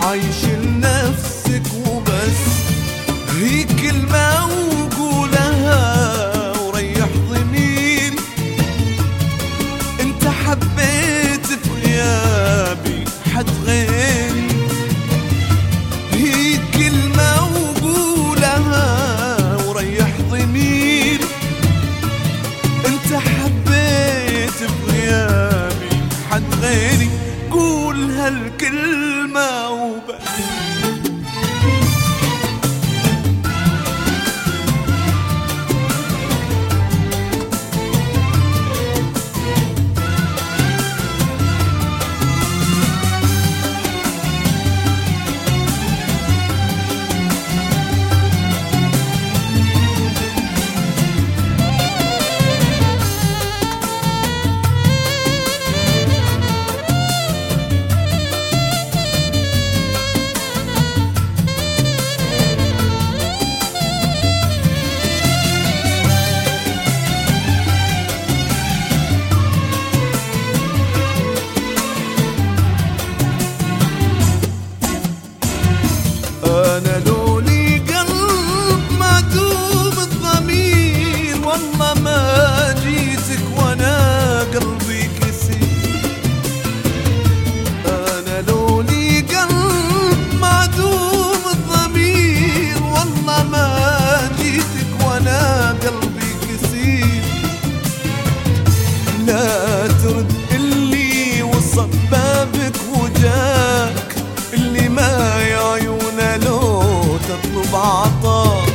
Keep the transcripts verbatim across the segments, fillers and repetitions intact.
عايش لنفسك وبس، هي كلمة وقولها وريح ضميري. انت حبيت في غيابي حد غيري، هي كلمة وقولها وريح ضميري. انت حبيت في غيابي حد غيري، قول هالكلمة وبس. أنا لولي قلب معدوم الضمير، والله ما جيتك وأنا قلبي كسير. أنا لولي قلب معدوم الضمير، والله ما جيتك وأنا قلبي كسير. لا ترد اللي وصل بابك وجاك، اللي ما يعيونه لو تطلب عطاك.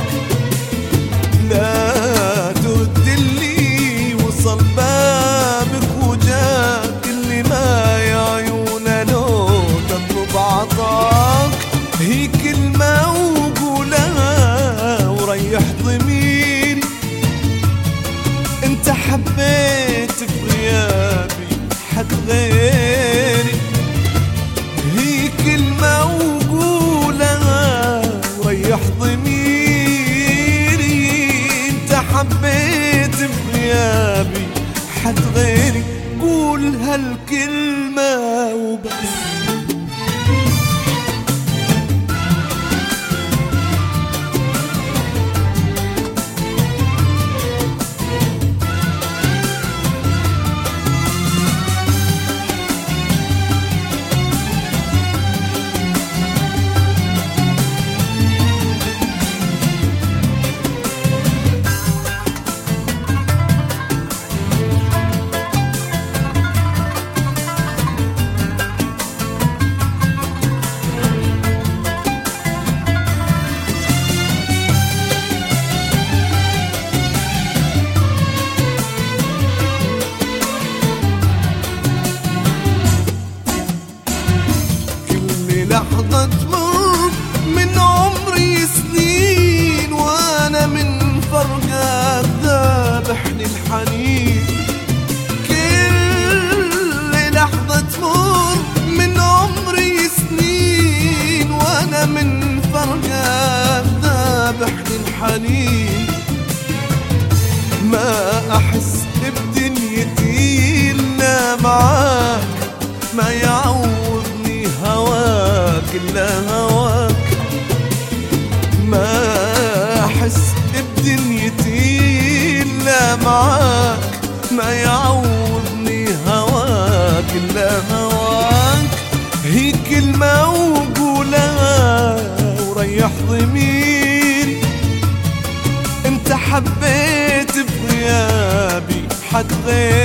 لا ترد اللي وصل بابك وجاك، اللي ما يعيونه لو تطلب عطاك. هي كلمة وقولها وريح ضميري. انت حبيت في غيابي حد غيري، هي كلمة وقولها وريح ضميري. انت حبيت في غيابي حد غيري، قول هالكلمة وبس. لحظة تمر من عمري سنين، وانا من فرقك ذابحني الحنين. كل لحظة تمر من عمري سنين، وانا من فرقك ذابحني الحنين. ما احس بدنيتي الا معاك، ما يعوضني هواك إلا هواك. ما أحس بدنيتي إلا معاك، ما يعوضني هواك إلا هواك. هي كلمة وقولها وريح ضميري. انت حبيت في غيابي حد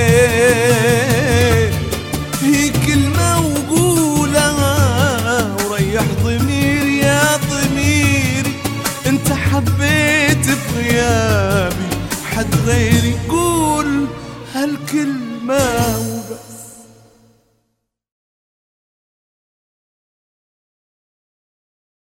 غير، هي كلمة وقولها وريح ضميري. يا ضميري انت حبيت في غيابي حد غيري،